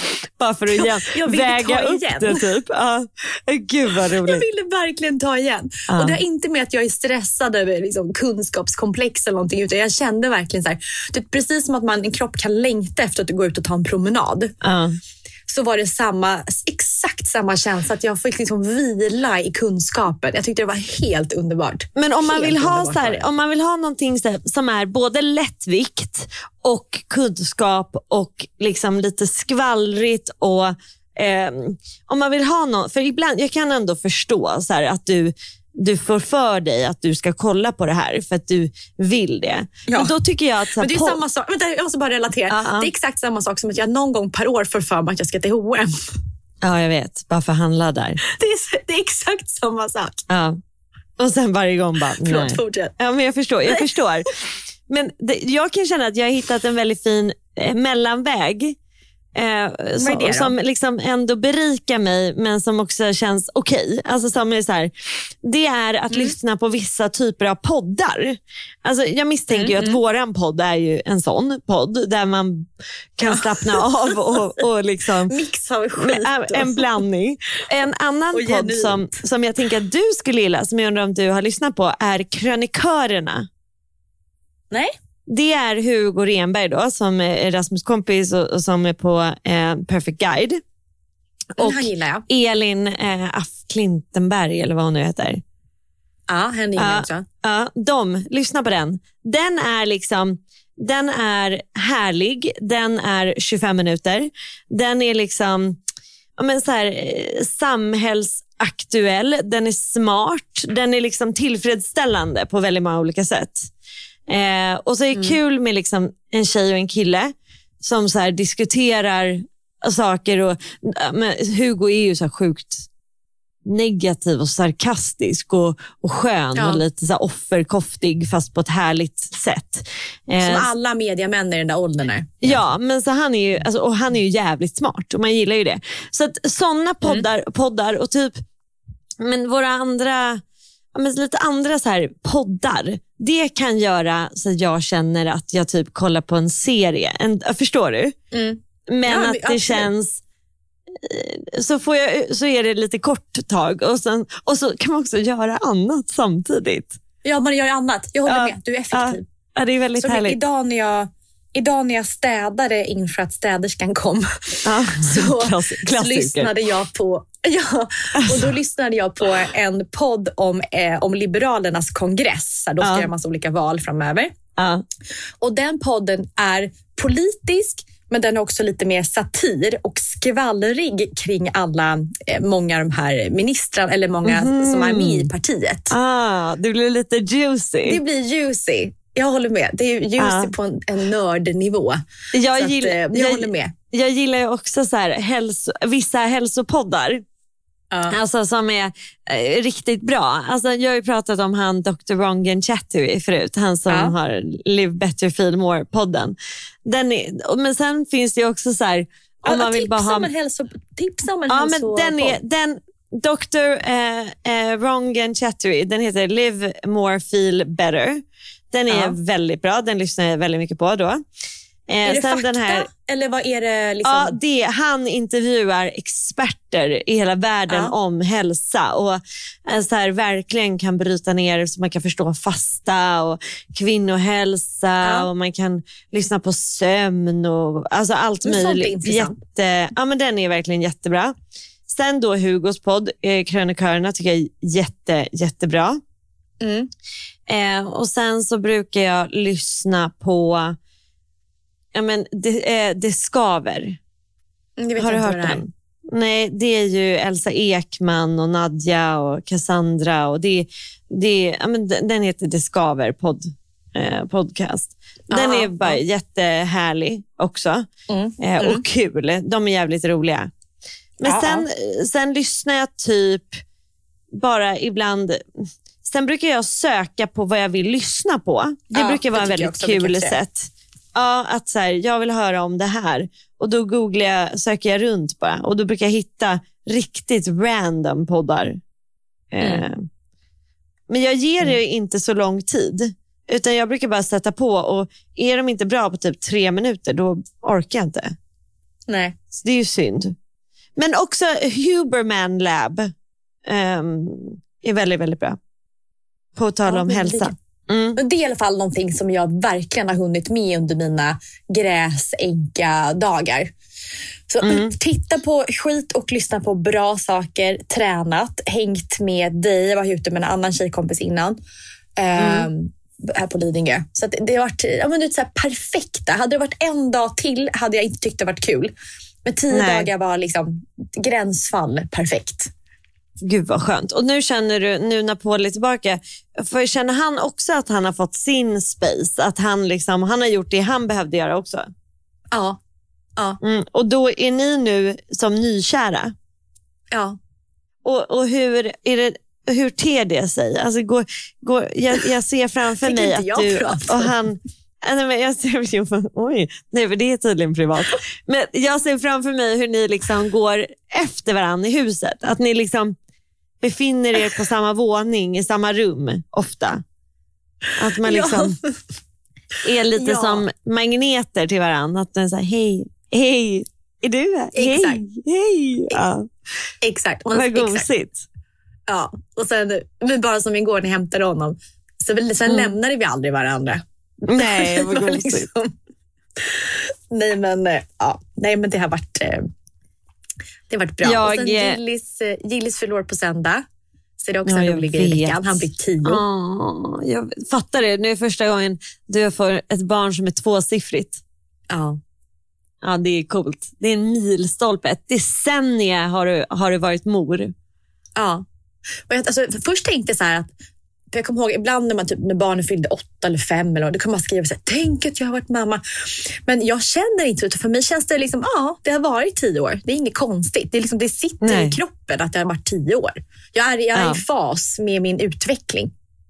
Bara för att igen, jag ville väga ta upp igen. det typ. Ja. Gud vad roligt. Jag ville verkligen ta igen. Ja. Och det är inte med att jag är stressad över liksom, kunskapskomplex eller någonting, utan jag kände verkligen så här, det är precis som att man, en kropp kan längta efter att gå ut och ta en promenad. Ja. Så var det samma, exakt samma känsla, att jag fick liksom vila i kunskapen. Jag tyckte det var helt underbart. Men om man helt vill ha underbart så var det. här, om man vill ha någonting så här, som är både lättvikt och kunskap och liksom lite skvallrigt och eh, om man vill ha någon, för ibland jag kan ändå förstå så här, att du du får för dig att du ska kolla på det här för att du vill det. Ja. Men då tycker jag att så här, Men det är på- samma sak. Vänta, jag måste bara relatera. Uh-uh. Det är exakt samma sak som att jag någon gång per år får för mig att jag ska till H och M. Ja, jag vet. Bara förhandla där. Det är, det är exakt samma sak. Ja. Och sen varje gång bara, Förlåt, nej. fortsätt. Ja, men jag förstår. Jag förstår. Men det, jag kan känna att jag har hittat en väldigt fin eh, mellanväg. Eh, så, är det då? som liksom ändå berikar mig men som också känns okej. Okay. Alltså som är så här, det är att Mm. lyssna på vissa typer av poddar. Alltså jag misstänker Mm, ju att mm. våran podd är ju en sån podd där man kan slappna av och, och liksom Mix av skit. en, en blandning. En annan Och podd genuint. som, som jag tänker att du skulle gilla, som jag undrar om du har lyssnat på, är Krönikörerna. Nej? Det är Hugo Renberg då, som är Rasmus kompis och, och som är på eh, Perfect Guide. Och Och han gillar jag. Elin eh, Af Klintenberg eller vad hon nu heter. Ja, henne gillar jag Ja, också. ja, de, lyssna på den. Den är liksom, den är härlig, den är tjugofem minuter. Den är liksom, ja men så här, eh, samhällsaktuell, den är smart, den är liksom tillfredsställande på väldigt många olika sätt. Eh, och så är det Mm. kul med liksom en tjej och en kille som så här diskuterar saker och men Hugo är ju så här sjukt negativ och sarkastisk och, och skön Ja. och lite så här offerkoftig fast på ett härligt sätt. Eh, Som alla mediamän i den där åldern är. Ja, men så han är ju alltså, och han är ju jävligt smart och man gillar ju det. Så att såna poddar, poddar och typ men våra andra ja, men lite andra så här poddar, det kan göra så att jag känner att jag typ kollar på en serie. En, förstår du? Mm. Men Ja, att absolut. det känns eh, så, får jag, så är det lite kort tag och, sen, och så kan man också göra annat samtidigt. Ja, man gör ju annat. Jag håller Ja, med. Du är effektiv. Ja, det är väldigt Så härligt. idag när jag Idag när jag städade inför att städerskan kom Ja, så, klass, så klassiker. lyssnade jag på ja, och då lyssnade jag på en podd om, eh, om Liberalernas kongress. Så då ska Ja. jag göra en massa olika val framöver. Ja. Och den podden är politisk, men den är också lite mer satir och skvallrig kring alla, eh, många av de här ministrarna, eller många Mhm. som är med i partiet. Ah, det blir lite juicy. Det blir juicy. Jag håller med. Det är juicy Ja. på en, en nördnivå. Jag, Så att, gill, eh, jag, jag, håller med. jag gillar ju också så här hälso, vissa hälsopoddar. Ja. Alltså som är eh, riktigt bra. Alltså, jag har ju pratat om han doktor Rangan Chatterjee förut. Han som Ja. har Live Better Feel More-podden. Den är, men sen finns det ju också så här, om Ja, man vill tips bara ha... om en hälso, tips om en Ja, men hälsopodd. den är, den, doktor Eh, eh, Rangan Chatterjee, den heter Live More Feel Better. Den är Ja. väldigt bra, den lyssnar jag väldigt mycket på då. Eh, Är det sen fakta? den här, Eller vad är det? Liksom? ja, det, han intervjuar experter i hela världen Ja. om hälsa och eh, så här, verkligen kan bryta ner så man kan förstå fasta och kvinnohälsa Ja. och man kan lyssna på sömn och alltså allt Men sånt är möjligt. intressant. Jätte, ja, men den är verkligen jättebra. Sen då Hugos podd, eh, Krönikörerna, tycker jag är jätte, jättebra. Mm. Eh, och sen så brukar jag lyssna på ja, men det, eh, det skaver. Jag vet Har du inte hört vad det är. den? Nej, det är ju Elsa Ekman och Nadja och Cassandra och det, det, ja, men den den heter Det skaver podd, eh, podcast. Den Ja, är bara ja. jättehärlig också Mm. eh, Mm. och kul. De är jävligt roliga. Men Ja, sen, sen lyssnar jag typ bara ibland. Sen brukar jag söka på vad jag vill lyssna på. Det Ja, brukar vara det en tycker jag väldigt också är kul mycket sätt. Ja, att så här, jag vill höra om det här. Och då googlar jag, söker jag runt bara. Och då brukar jag hitta riktigt random poddar. Mm. Eh, men jag ger det inte så lång tid. Utan jag brukar bara sätta på. Och är de inte bra på typ tre minuter, då orkar jag inte. Nej. Så det är ju synd. Men också Huberman Lab um, är väldigt, väldigt bra. På att tala ja, om hälsa. Mm. Det är i alla fall någonting som jag verkligen har hunnit med under mina gräsänka dagar. Så mm. titta på skit och lyssna på bra saker, tränat, hängt med dig. Jag var ute med en annan tjejkompis innan. Mm. Um, här på Lidingö. Så att det har varit ja, men det är så här perfekta. Hade det varit en dag till hade jag inte tyckt det varit kul. Men tio Nej. dagar var liksom gränsfall perfekt. Gud vad skönt. Och nu känner du, nu när Paul är tillbaka, för känner han också att han har fått sin space? Att han liksom, han har gjort det han behövde göra också? Ja. ja. Mm, och då är ni nu som nykära? Ja. Och, och hur är det, hur ter det sig? Alltså går, går, jag, jag ser framför mig att du och han... Nej, men jag ser, oj, nej, för det är tydligen privat. Men jag ser framför mig hur ni liksom går efter varandra i huset. Att ni liksom befinner er på samma våning, i samma rum ofta. Att man liksom ja. är lite ja. som magneter till varandra. Att man säger, hej, hej, är du här? Exakt. Hej, hej. Ja. Exakt. Vad gosigt. Ja, och sen men bara som igår när jag hämtade honom. Så sen mm. lämnade vi aldrig varandra. Nej, vad gosigt. liksom, nej, men, ja, nej, men det har varit, det har varit bra. Jag, och sen Gillis, Gillis förlorar på söndag. Så det är också ja, en rolig grej i veckan. Han blir tio. Oh, jag fattar det. Nu är första gången du får ett barn som är tvåsiffrigt. Ja. Ja, det är coolt. Det är en milstolpe. Ett decennium har du, har du varit mor. Ja. Och jag, alltså, först tänkte jag så här att för jag kommer ihåg ibland när, man, typ, när barnen fyllde åtta eller fem eller då kan man skriva så här, tänk att jag har varit mamma. Men jag känner inte utan för mig känns det liksom, ja, det har varit tio år. Det är inget konstigt. Det, är liksom, det sitter Nej. i kroppen att det har varit tio år. Jag är, jag är ja. i fas med min utveckling.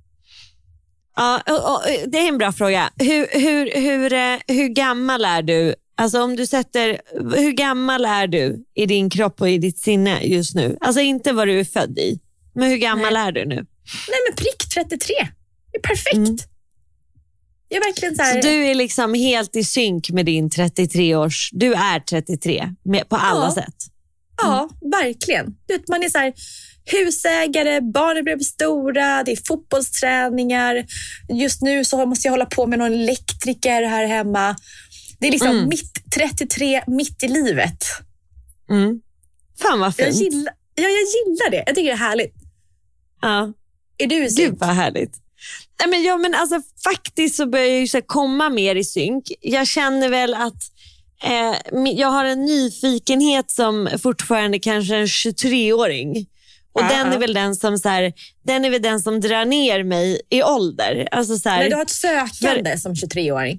Ja, och, och, det är en bra fråga. Hur, hur, hur, hur gammal är du? Alltså om du sätter, hur gammal är du i din kropp och i ditt sinne just nu? Alltså inte vad du är född i. Men hur gammal Nej. är du nu? Nej men prick trettiotre. Det är perfekt. Mm. Jag är verkligen så här... Så du är liksom helt i synk med din trettiotre års... Du är trettiotre med, på alla ja. sätt. Mm. Ja, verkligen. Man är så här husägare, barnen blir stora, det är fotbollsträningar. Just nu så måste jag hålla på med någon elektriker här hemma. Det är liksom mm. mitt trettiotre, mitt i livet. Mm. Fan vad fint. Jag gillar, ja, jag gillar det. Jag tycker det är härligt. Ja. Är du i synk? Gud vad härligt. Nej, men, ja, men alltså, faktiskt så börjar jag ju så komma mer i synk. Jag känner väl att eh, jag har en nyfikenhet som fortfarande kanske en tjugotre-åring. Och uh-huh. den är väl den som så här, den är väl den som drar ner mig i ålder. Alltså, så här, men du har ett sökande för, som tjugotre-åring.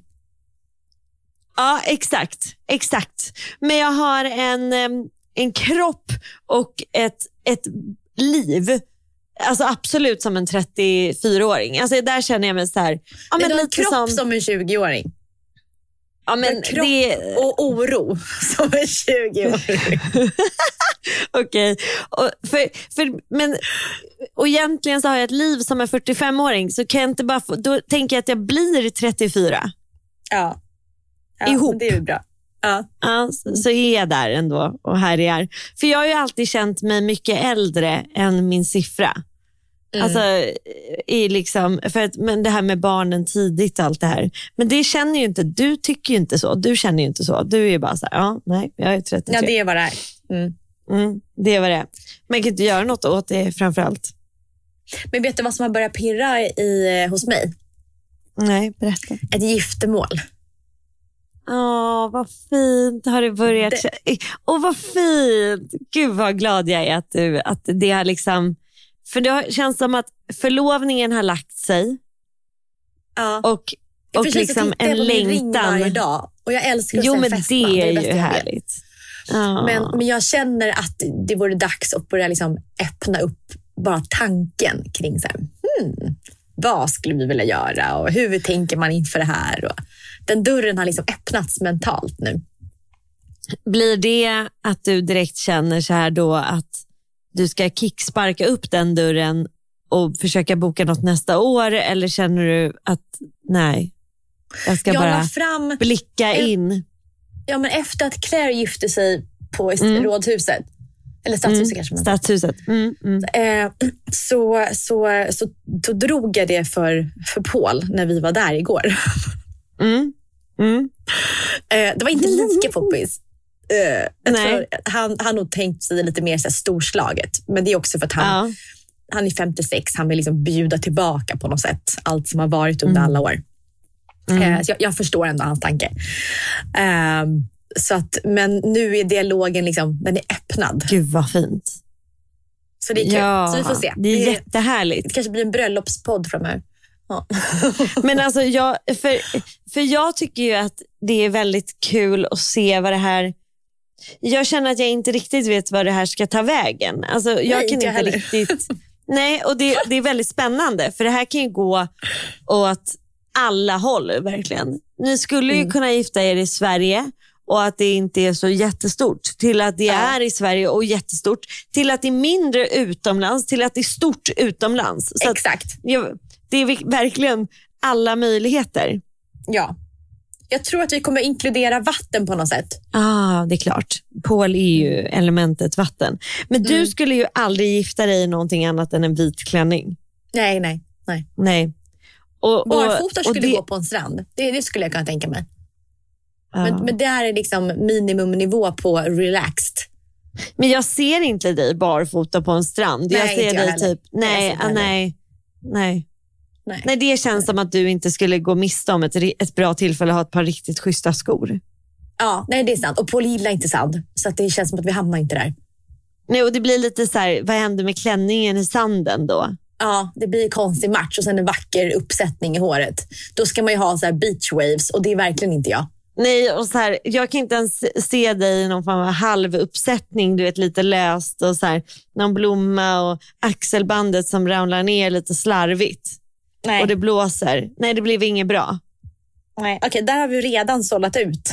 Ja, exakt. Exakt. Men jag har en, en kropp och ett, ett liv. Alltså absolut som en trettiofyraåring. Alltså där känner jag mig så här. Ja, men du har lite kropp som, som en tjugoåring. Ja, men kropp det... och oro som en tjugoåring. Okej. Okay. Och, för, för, men, och egentligen så har jag ett liv som en fyrtiofemåring. Så kan jag inte bara få, då tänker jag att jag blir trettiofyra. Ja. Ja, ihop. Det är ju bra. Ja. Ja, så, så är jag där ändå och här är jag. För jag har ju alltid känt mig mycket äldre än min siffra. Mm. Alltså i liksom, för att, men det här med barnen tidigt och allt det här. Men det känner ju inte, du tycker ju inte så. Du känner ju inte så. Du är ju bara så här, ja, nej, jag är trettiotre. Ja, det är vad det är. Mm. Mm, det är vad det är. Man kan inte göra något åt det framförallt. Men vet du vad som har börjat pirra i, hos mig? Nej, berätta. Ett giftermål. Åh, vad fint har det börjat. Det... Åh, vad fint. Gud vad glad jag är att, du, att det har liksom... För det känns som att förlovningen har lagt sig. Ja. Och, och liksom en längtan. Varje dag. Och jag älskar att jo, se men festman. det är, det är ju härligt. Ja. Men, men jag känner att det vore dags att börja liksom öppna upp bara tanken kring så här, hmm, vad skulle vi vilja göra och hur tänker man inför det här? Och den dörren har liksom öppnats mentalt nu. Blir det att du direkt känner så här då att du ska kicksparka upp den dörren och försöka boka något nästa år, eller känner du att nej, jag ska jag bara fram blicka en, in? Ja, men efter att Claire gifte sig på Mm. rådhuset, eller stadshuset Mm. kanske man Stadshuset. Mm, mm. eh, så, så, så då drog jag det för, för Paul när vi var där igår. Mm. Mm. Eh, det var inte lika poppis. Eh, jag Nej. tror han han nog tänkt sig lite mer så här storslaget. Men det är också för att han, Ja. han är femtiosex. Han vill liksom bjuda tillbaka på något sätt allt som har varit under Mm. alla år. Mm. Eh, så jag, jag förstår ändå hans tanke. Eh, så att, men nu är dialogen liksom, den är öppnad. Gud vad fint. Så det är kul. Ja, Så vi får se. det är det, jättehärligt. det kanske blir en bröllopspodd framöver. Ja. Men alltså jag, för, för jag tycker ju att det är väldigt kul att se vad det här... Jag känner att jag inte riktigt vet vad det här ska ta vägen. Alltså jag Nej, kan inte inte jag heller. riktigt... Nej, och det, det är väldigt spännande. För det här kan ju gå åt alla håll verkligen. Ni skulle ju Mm. kunna gifta er i Sverige och att det inte är så jättestort, till att det Ja. är i Sverige och jättestort, till att det är mindre utomlands, till att det är stort utomlands. Så att, Exakt. ja, det är vi- verkligen alla möjligheter. Ja. Jag tror att vi kommer inkludera vatten på något sätt. Ah, det är klart. Paul är ju elementet vatten. Men du Mm. skulle ju aldrig gifta dig i någonting annat än en vit klänning. Nej, nej, nej. Nej. Och, och, Barfota och skulle det, gå på en strand. Det, det skulle jag kunna tänka mig. ja. Men, men det här är liksom minimumnivå på relaxed. Men jag ser inte dig barfota på en strand. Nej, jag ser inte jag dig heller. typ, Nej, jag ser nej, inte ah, heller. nej, nej. Nej. Nej, det känns som att du inte skulle gå miste om ett, ri- ett bra tillfälle att ha ett par riktigt schyssta skor. Ja, nej, det är sant. Och Paul gillar inte sand. Så att det känns som att vi hamnar inte där. Nej, och det blir lite så här, vad händer med klänningen i sanden då? Ja, det blir en konstig match och sen en vacker uppsättning i håret. Då ska man ju ha så här beach waves och det är verkligen inte jag. Nej, och så här, jag kan inte ens se dig i någon form av halvuppsättning, du vet, lite löst och så här, någon blomma och axelbandet som ramlar ner lite slarvigt. Nej, Och det blåser. Nej, det blev inget bra. nej. Okej, där har vi redan sållat ut.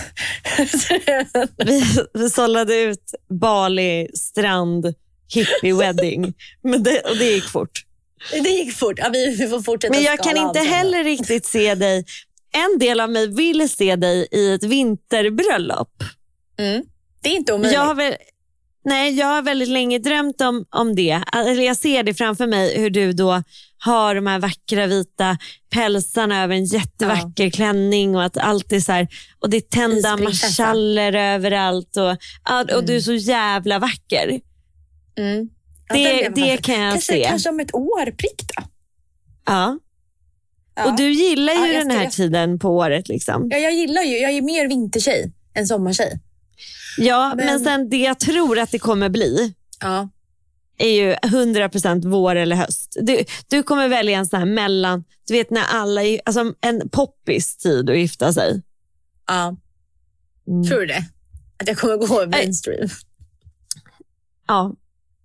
Vi, vi sållade ut Bali, strand, hippie wedding. Men det, och det gick fort. Det gick fort. Ja, vi, vi får fortsätta Men jag skala kan inte av sen. heller riktigt se dig. En del av mig vill se dig i ett vinterbröllop. Mm. Det är inte omöjligt. Jag har väl, nej, jag har väldigt länge drömt om, om det. Eller jag ser det framför mig hur du då har de här vackra vita pälsarna över en jättevacker klänning och att allt är så här, och det är tända Isprinsessa. marschaller överallt och, ja, och du är så jävla vacker. Mm. Ja, Det- den är det fantastisk. kan jag kanske, se. Kanske om ett år prick då. Ja. Ja. Och du gillar ju Ja, jag den här ska- tiden på året liksom. Ja, jag gillar ju, jag är mer vintertjej än sommartjej. Ja, men, Men- sen det jag tror att det kommer bli Ja. är ju hundra procent vår eller höst. Du, du kommer välja en sån här mellan, du vet när alla, är- alltså en poppis tid att gifta sig. Ja. Mm. Tror du det? Att jag kommer gå mainstream? Ja.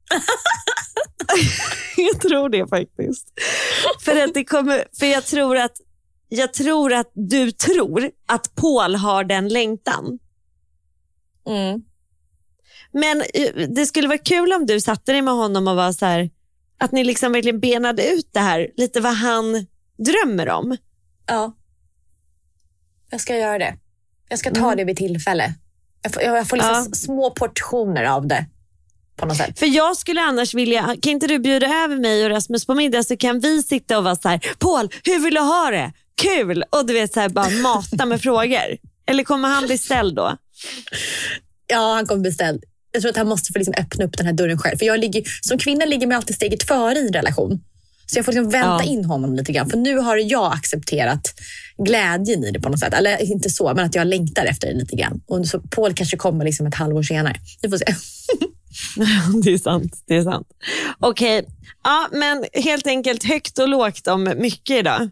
Jag tror det faktiskt. För att det kommer, för jag tror att jag tror att du tror att Paul har den längtan. Mm. Men eh, det skulle vara kul om du satte dig med honom och var så här, att ni liksom verkligen benade ut det här, lite vad han drömmer om. Ja. Jag ska göra det. Jag ska ta Mm. det vid tillfälle. Jag får, jag får liksom Ja. s- små portioner av det. På något sätt. För jag skulle annars vilja, kan inte du bjuda över mig och Rasmus på middag så kan vi sitta och vara så här, Paul, hur vill du ha det? Kul! Och du vet så här, bara mata med frågor. Eller kommer han bli ställd då? Ja, han kommer beställd. Jag tror att han måste få liksom öppna upp den här dörren själv. För jag ligger, som kvinna ligger man alltid steget före i en relation. Så jag får liksom vänta Ja. in honom lite grann. För nu har jag accepterat glädjen i det på något sätt. Eller inte så, men att jag längtar efter det lite grann. Och så Paul kanske kommer liksom ett halvår senare. Vi får se. Det är sant, det är sant. Okej, ja, men helt enkelt högt och lågt om mycket idag.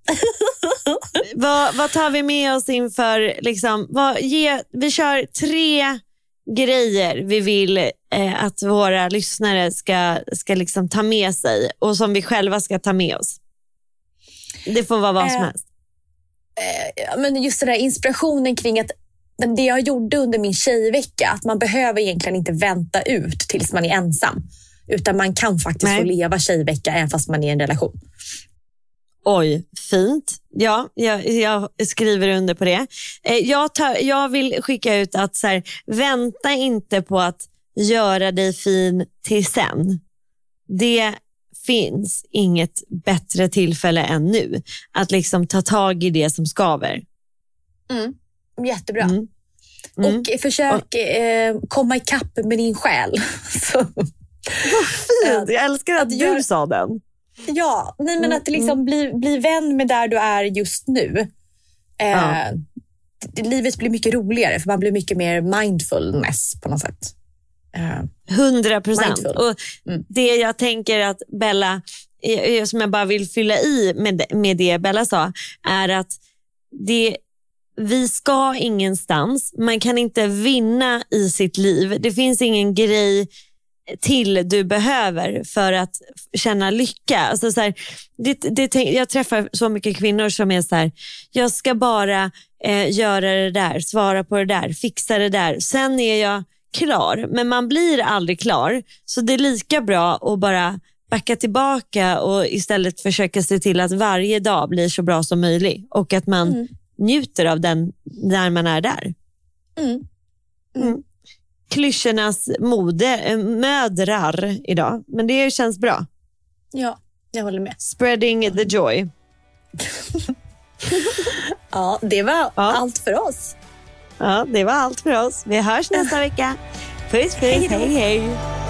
vad, vad tar vi med oss inför, liksom, vad, ge, vi kör tre grejer vi vill eh, att våra lyssnare ska, ska liksom ta med sig och som vi själva ska ta med oss. Det får vara vad som Eh, helst. Ja, men just den där inspirationen kring att det jag gjorde under min tjejvecka, att man behöver egentligen inte vänta ut tills man är ensam. Utan man kan faktiskt Nej. få leva tjejvecka även fast man är i en relation. Oj, fint. Ja, jag, jag skriver under på det. Eh, jag, tar, jag vill skicka ut att så här, vänta inte på att göra dig fin till sen. Det finns inget bättre tillfälle än nu. Att liksom ta tag i det som skaver. Mm. Jättebra. Mm. Mm. Och försök eh, komma ikapp med din själ. Så. Vad fint, jag älskar att, att du gör... sa den. Ja, nej, men att liksom bli, bli vän med där du är just nu. Eh, ja. Livet blir mycket roligare för man blir mycket mer mindfulness på något sätt. Hundra procent. Och mm. det jag tänker att Bella, som jag bara vill fylla i med, med det Bella sa, är att det, vi ska ingenstans. Man kan inte vinna i sitt liv. Det finns ingen grej till du behöver för att känna lycka. Alltså så här, det, det, jag träffar så mycket kvinnor som är så här, jag ska bara eh, göra det där, svara på det där, fixa det där. Sen är jag klar, men man blir aldrig klar. Så det är lika bra att bara backa tillbaka och istället försöka se till att varje dag blir så bra som möjligt och att man mm. njuter av den när man är där. Mm. Mm. Klyschornas mode, mödrar idag, men det känns bra. Ja, jag håller med. Spreading the joy. Ja, det var ja. allt för oss. Ja, det var allt för oss. Vi hörs nästa vecka. Puss, puss, hej, hej, hej.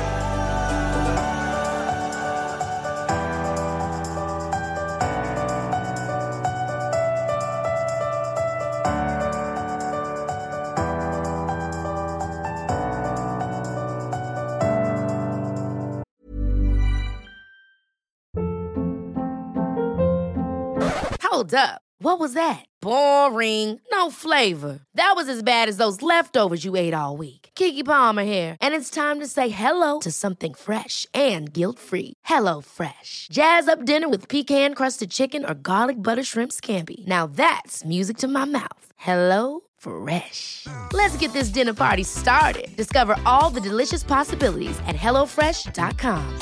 Hold up. What was that? Boring. No flavor. That was as bad as those leftovers you ate all week. Keke Palmer here, and it's time to say hello to something fresh and guilt-free. Hello Fresh. Jazz up dinner with pecan-crusted chicken or garlic butter shrimp scampi. Now that's music to my mouth. Hello Fresh. Let's get this dinner party started. Discover all the delicious possibilities at hello fresh dot com.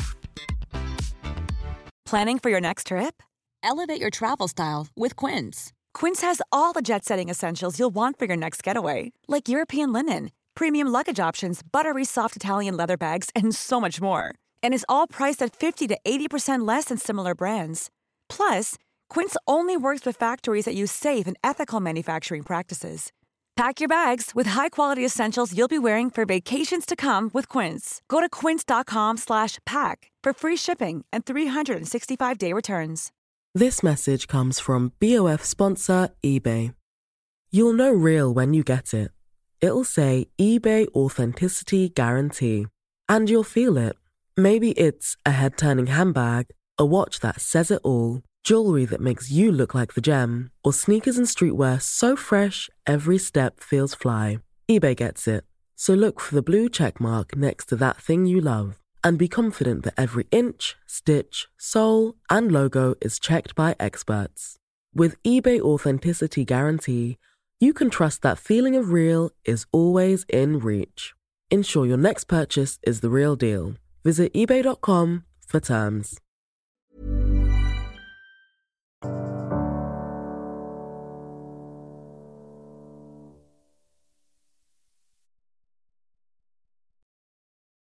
Planning for your next trip? Elevate your travel style with Quince. Quince has all the jet-setting essentials you'll want for your next getaway, like European linen, premium luggage options, buttery soft Italian leather bags, and so much more. And is all priced at fifty to eighty percent less than similar brands. Plus, Quince only works with factories that use safe and ethical manufacturing practices. Pack your bags with high-quality essentials you'll be wearing for vacations to come with Quince. Go to quince.com slash pack for free shipping and three sixty-five day returns. This message comes from B O F sponsor eBay. You'll know real when you get it. It'll say eBay Authenticity Guarantee. And you'll feel it. Maybe it's a head-turning handbag, a watch that says it all, jewelry that makes you look like the gem, or sneakers and streetwear so fresh every step feels fly. eBay gets it. So look for the blue check mark next to that thing you love. And be confident that every inch, stitch, sole, and logo is checked by experts. With eBay Authenticity Guarantee, you can trust that feeling of real is always in reach. Ensure your next purchase is the real deal. Visit ebay dot com for terms.